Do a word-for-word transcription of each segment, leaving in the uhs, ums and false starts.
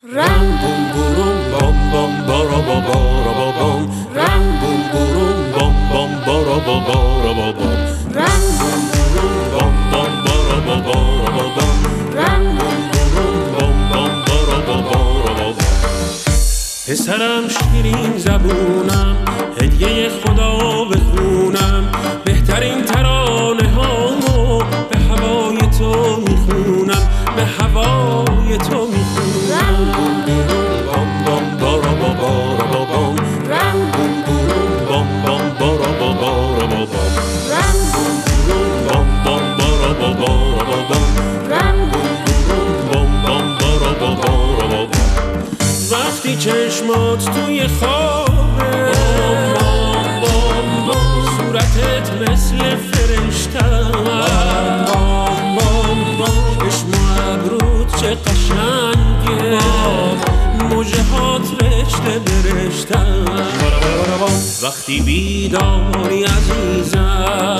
Ram bum burum bam bam bara ba bara ba bam. Ram bum burum bam bam bara ba bara ba bam. Ram bum burum bam bam bara ba bara ba bam. Ram bum burum bam bam bara ba bara ba bam. پسرم شیرین زبونم، هدیه خدا بخونم، بهترین ترانه هامو به هوای تو میخونم، به هوای تو میخونم. بام بام بارا با بارا با بام. رم بوم بوم بام بام بارا با بارا با بام. رم بوم بوم بام بام بارا با بارا با بام. رم بوم بوم بام بام بارا با بارا با بام. وقتی چشمات توی خوابه، بام بام بام، صورتت مثل فرشته، بام بام بام، چشم و ابروت چه قشنگه، موجه هات رشته برشته. وقتی بیداری عزیزم،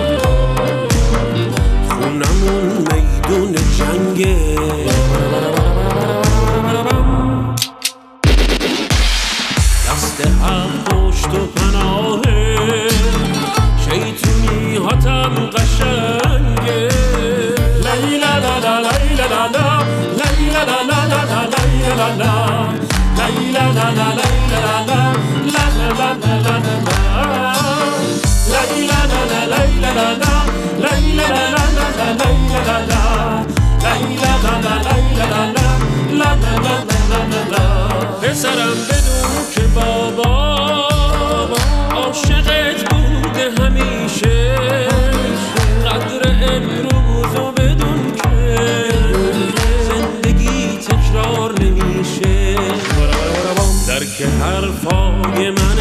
خونمون میدون جنگه. دست هم پشت و پناهه، شیطونی هاتم قشنگه. لیلا لا لا لیلا لا لا، لیلا لا لا لا لا لیلا لا لا، لیلا لا لا لیلا لا لا، لا لا لا لا لا، لیلا لا لا لیلا لا لا، لیلا لا لا لا لیلا لا لا، لیلا لا لا لیلا لا لا، لا لا لا لا لا. پسرم بدون که بابا عاشقت بوده همیشه، قدر امروزو بدون که زندگی تکرار نمیشه. درک حرفای من